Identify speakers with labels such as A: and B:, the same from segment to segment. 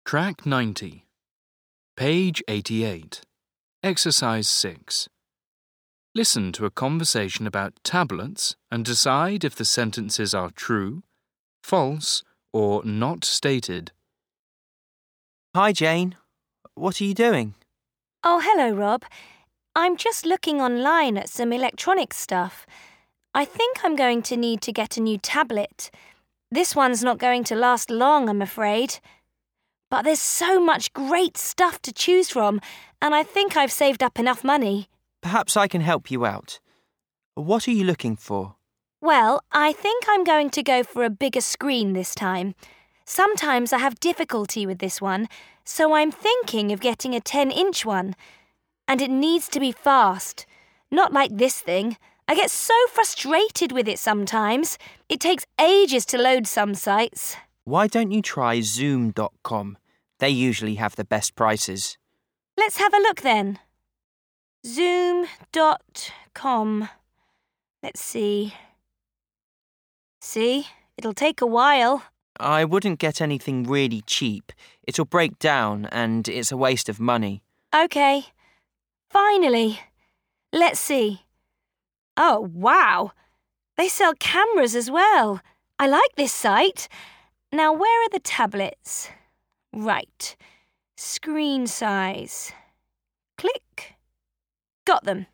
A: Track 90. Page 88. Exercise 6. Listen to a conversation about tablets and decide if the sentences are true, false, or not stated.
B: Hi, Jane. What are you doing?
C: Oh, hello, Rob. I'm just looking online at some electronic stuff. I think I'm going to need to get a new tablet. This one's not going to last long, I'm afraid. But there's so much great stuff to choose from, and I think I've saved up enough money.
B: Perhaps I can help you out. What are you looking for?
C: Well, I think I'm going to go for a bigger screen this time. Sometimes I have difficulty with this one, so I'm thinking of getting a 10-inch one. And it needs to be fast. Not like this thing. I get so frustrated with it sometimes. It takes ages to load some sites.
B: Why don't you try Zoom.com? They usually have the best prices.
C: Let's have a look then. Zoom.com. Let's see. See, it'll take a while.
B: I wouldn't get anything really cheap. It'll break down and it's a waste of money.
C: OK. Finally. Let's see. Oh, wow. They sell cameras as well. I like this site. Now, where are the tablets? Right. Screen size. Click. Got them.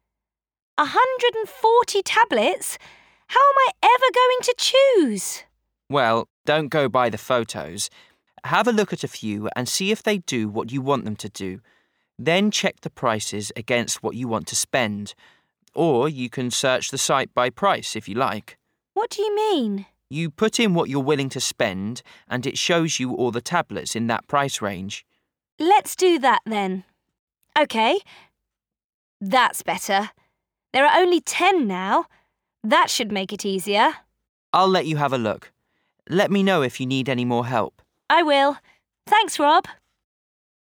C: 140 tablets? How am I ever going to choose?
B: Well, don't go by the photos. Have a look at a few and see if they do what you want them to do. Then check the prices against what you want to spend. Or you can search the site by price if you like.
C: What do you mean?
B: You put in what you're willing to spend and it shows you all the tablets in that price range.
C: Let's do that then. OK. That's better. There are only 10 now. That should make it easier.
B: I'll let you have a look. Let me know if you need any more help.
C: I will. Thanks, Rob.